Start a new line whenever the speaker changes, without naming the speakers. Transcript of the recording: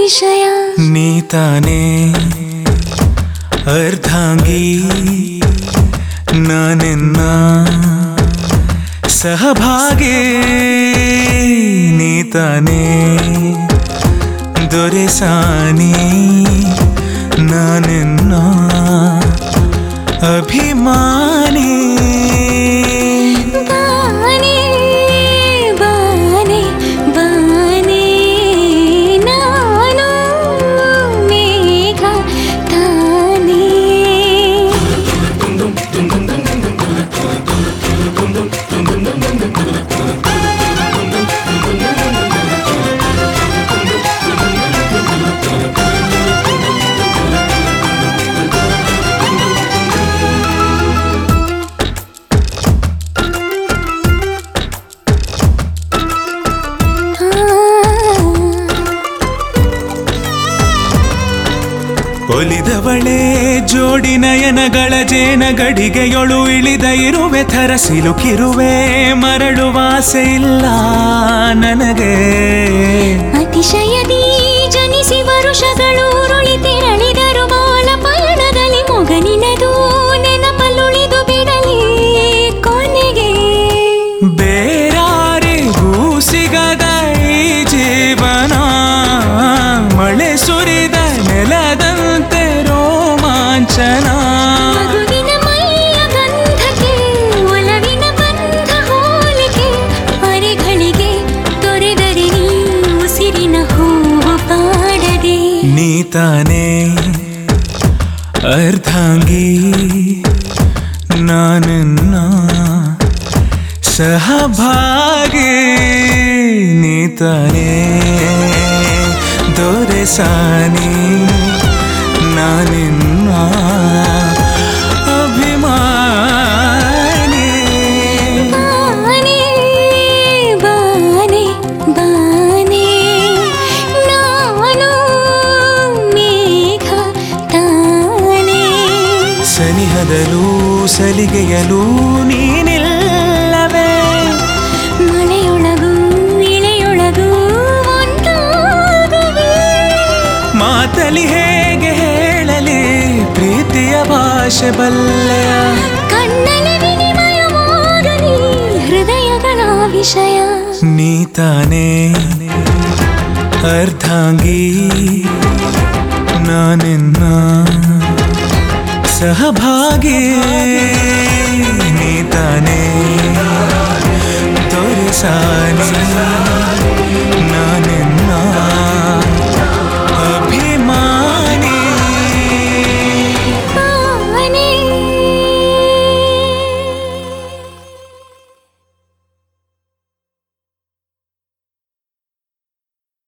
ವಿಷಯ
ನೀತಾನೇ ಅರ್ಧಾಂಗಿ ನಾನೆನ್ನ ಸಹಭಾಗಿ ನೀತಾನೇ ದೊರೆಸಾನಿ ನಾನೆನ್ನ ಅಭಿಮಾನಿ ಒಲಿದವಳೆ ಜೋಡಿ ನಯನಗಳ ಜೇನ ಗಡಿಗೆಯೊಳು ಇಳಿದ ಇರುವೆ ಥರ ಸಿಲುಕಿರುವೆ ಮರಳುವ ಆಸೆ ಇಲ್ಲ ನನಗೆ
ಅತಿಶಯದಿ ಜನಿಸಿ ವರುಷಗಳು ಉರುಳಿ ತೆರಳಿದರು ಬಾಳ ಪಯಣದಲ್ಲಿ ಮೊಗನಿನದು ನೆನಪಲ್ಲುಳಿದು ಬಿಡಲಿ ಕೊನೆಗೆ
ಬೇರಾರಿಗೂ ಸಿಗದ ಈ ಜೀವನ ಮಳೆ ಸುರಿದ ನೆಲದಂತೆ ರೋಮಾಂಚನ
ಮಗುವಿನ ಮೈಯ ಗಂಧಕ್ಕೆ ಒಲವಿನ ಬಂಧ ಹೋಲಿಕೆ ಅರೆಗಳಿಗೆ ತೊರೆದರೆ ನೀ ಉಸಿರಿನ ಹೂವು ಪಾಡದೆ
ನೀತಾನೇ ಅರ್ಧಾಂಗಿ ನಾನೆನ್ನ ಸಹಭಾಗಿ ನೀತಾನೇ ದೊರೆಸಾನಿ ನಾನಿನ್ನ ಅಭಿಮಾನಿ
ಬಾನೆ ಬಾನೆ ಬಾನೆ ನಾನು ಮೇಘ ತಾನೆ
ಸನಿಹದಲೂ ಸಲಿಗೆಯಲೂ ನೀನಿಲ್ಲವೇ
ಮಳೆಯೊಳಗೂ ಇಳೆಯೊಳಗೂ ಒಂದಾಗುವೆ
ಮಾತಲಿ ಹೇಗೆ ಹೇಳಲಿ ಪ್ರೀತಿಯ ಭಾಷೆ ಬಲ್ಲೆಯ
ಕಣ್ಣಲ್ಲಿ ವಿನಿಮಯವಾಗಲಿ ಹೃದಯಗಳ ವಿಷಯ
ನೀತಾನೇ ಅರ್ಧಾಂಗಿ ನಾನೆನ್ನ ಸಹಭಾಗಿ ನೀತಾನೇ ದೊರೆಸಾನಿ ನಾನೇ